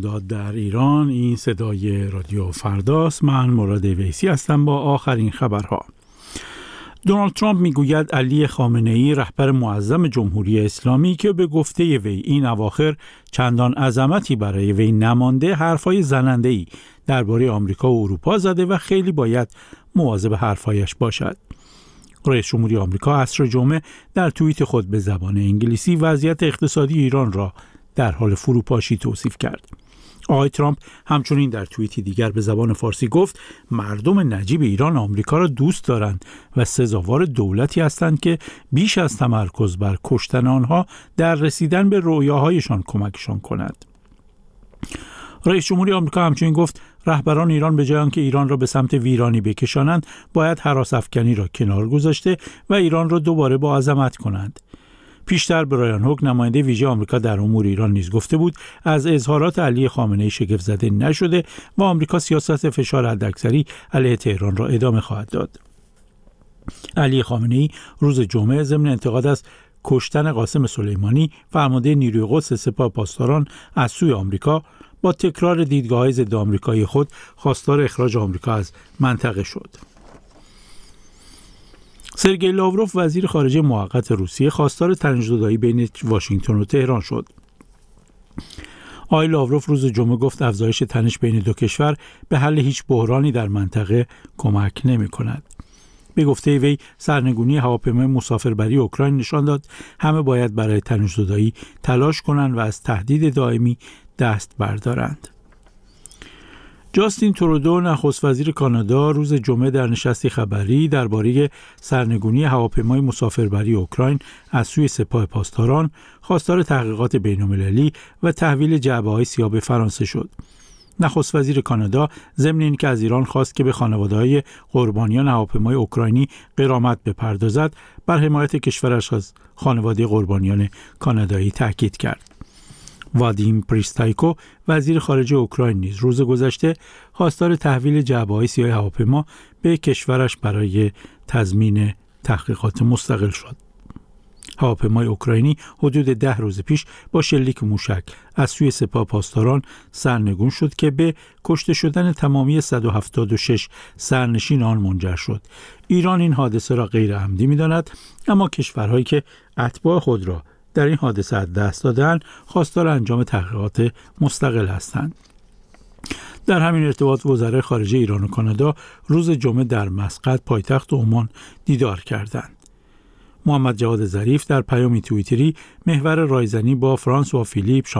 خرداد در ایران. این صدای رادیو فرداست. من مراد ویسی هستم با آخرین خبرها. دونالد ترامپ میگوید علی خامنه‌ای رهبر معظم جمهوری اسلامی که به گفته وی این اواخر چندان عظمتی برای وی نمانده، حرفای زننده‌ای درباره آمریکا و اروپا زده و خیلی باید مواظب حرفایش باشد. رئیس جمهوری آمریکا عصر جمعه در توییت خود به زبان انگلیسی وضعیت اقتصادی ایران را در حال فروپاشی توصیف کرد. آقای ترامپ همچنین در توییتی دیگر به زبان فارسی گفت مردم نجیب ایران آمریکا را دوست دارند و سزاوار دولتی هستند که بیش از تمرکز بر کشتن آنها در رسیدن به رویاهایشان کمکشان کند. رئیس جمهوری آمریکا همچنین گفت رهبران ایران به جای آنکه ایران را به سمت ویرانی بکشانند، باید هراس‌افکنی را کنار گذاشته و ایران را دوباره با عظمت کنند. پیشتر برایان هوک نماینده ویژه آمریکا در امور ایران نیز گفته بود از اظهارات علی خامنه‌ای شگفت زده نشده و آمریکا سیاست فشار حداکثری علیه تهران را ادامه خواهد داد. علی خامنه‌ای روز جمعه ضمن انتقاد از کشتن قاسم سلیمانی فرمانده نیروی قدس سپاه پاسداران از سوی آمریکا با تکرار دیدگاه‌های ضد آمریکایی خود خواستار اخراج آمریکا از منطقه شد. سرگئی لاوروف وزیر خارجه موقت روسیه خواستار تنش‌زدایی بین واشنگتن و تهران شد. آقای لاوروف روز جمعه گفت افزایش تنش بین دو کشور به حل هیچ بحرانی در منطقه کمک نمی‌کند. به گفته وی سرنگونی هواپیمای مسافربری اوکراین نشان داد همه باید برای تنش‌زدایی تلاش کنند و از تهدید دائمی دست بردارند. جاستین ترودو نخست وزیر کانادا روز جمعه در نشستی خبری درباره سرنگونی هواپیمای مسافربری اوکراین از سوی سپاه پاسداران خواستار تحقیقات بین‌المللی و تحویل جعبه‌های سیاه به فرانسه شد. نخست وزیر کانادا ضمن اینکه از ایران خواست که به خانواده‌های قربانیان هواپیمای اوکراینی غرامت بپردازد، بر حمایت کشورش از خانواده قربانیان کانادایی تاکید کرد. وادیم پریستایکو وزیر خارجه اوکراین نیز روز گذشته خواستار تحویل جعبه‌های سیاه هواپیما به کشورش برای تضمین تحقیقات مستقل شد. هواپیمای اوکراینی حدود 10 روز پیش با شلیک موشک از سوی سپاه پاسداران سرنگون شد که به کشته شدن تمامی 176 سرنشین آن منجر شد. ایران این حادثه را غیر عمدی می‌داند، اما کشورهایی که اتباع خود را در این حادثه از دست دادن خواستار انجام تحقیقات مستقل هستند. در همین ارتباط وزرای خارجه ایران و کانادا روز جمعه در مسقط پایتخت عمان دیدار کردند. محمد جواد ظریف در پیامی توییتری محور رایزنی با فرانسوا فیلیپ